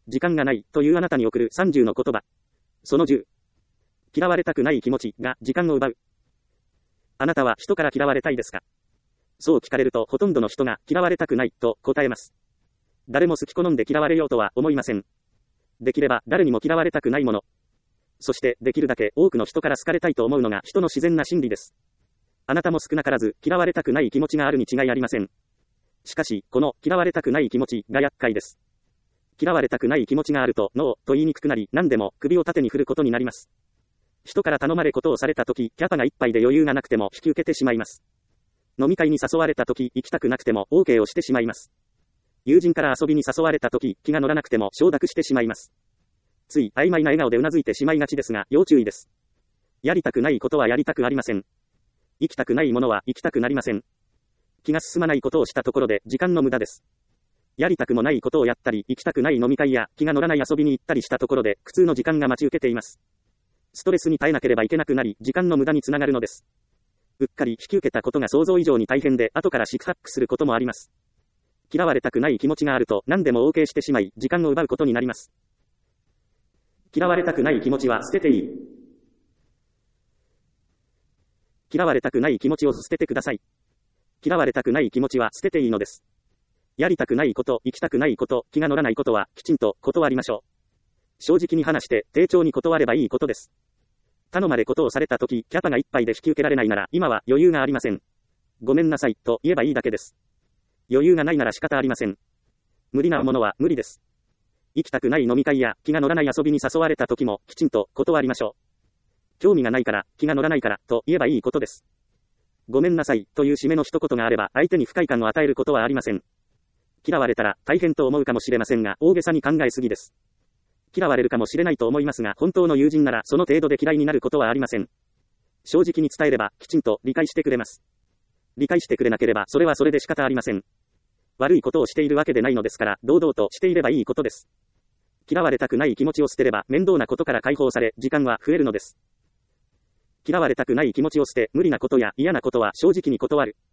時間がないというあなたに送る30の言葉。その10。嫌われたくない気持ちが時間を奪う。あなたは人から嫌われたいですか？そう聞かれるとほとんどの人が嫌われたくないと答えます。誰も好き好んで嫌われようとは思いません。できれば誰にも嫌われたくないもの。そしてできるだけ多くの人から好かれたいと思うのが人の自然な心理です。あなたも少なからず嫌われたくない気持ちがあるに違いありません。しかし、この嫌われたくない気持ちが厄介です。嫌われたくない気持ちがあるとノーと言いにくくなり、何でも首を縦に振ることになります。人から頼まれことをされたとき、キャパが一杯で余裕がなくても引き受けてしまいます。飲み会に誘われたとき、行きたくなくても OK をしてしまいます。友人から遊びに誘われたとき、気が乗らなくても承諾してしまいます。つい曖昧な笑顔でうなずいてしまいがちですが、要注意です。やりたくないことはやりたくありません。行きたくないものは行きたくなりません。気が進まないことをしたところで時間の無駄です。やりたくもないことをやったり、行きたくない飲み会や気が乗らない遊びに行ったりしたところで苦痛の時間が待ち受けています。ストレスに耐えなければいけなくなり、時間の無駄につながるのです。うっかり引き受けたことが想像以上に大変で、後から四苦八苦することもあります。嫌われたくない気持ちがあると何でも OK してしまい、時間を奪うことになります。嫌われたくない気持ちは捨てていい。嫌われたくない気持ちを捨ててください。嫌われたくない気持ちは捨てていいのです。やりたくないこと、行きたくないこと、気が乗らないことはきちんと断りましょう。正直に話して丁重に断ればいいことです。頼まれことをされたとき、キャパが一杯で引き受けられないなら、今は余裕がありません。ごめんなさいと言えばいいだけです。余裕がないなら仕方ありません。無理なものは無理です。行きたくない飲み会や気が乗らない遊びに誘われたときもきちんと断りましょう。興味がないから、気が乗らないからと言えばいいことです。ごめんなさいという締めの一言があれば相手に不快感を与えることはありません。嫌われたら大変と思うかもしれませんが、大げさに考えすぎです。嫌われるかもしれないと思いますが、本当の友人ならその程度で嫌いになることはありません。正直に伝えればきちんと理解してくれます。理解してくれなければそれはそれで仕方ありません。悪いことをしているわけでないのですから、堂々としていればいいことです。嫌われたくない気持ちを捨てれば面倒なことから解放され、時間は増えるのです。嫌われたくない気持ちを捨て、無理なことや嫌なことは正直に断る。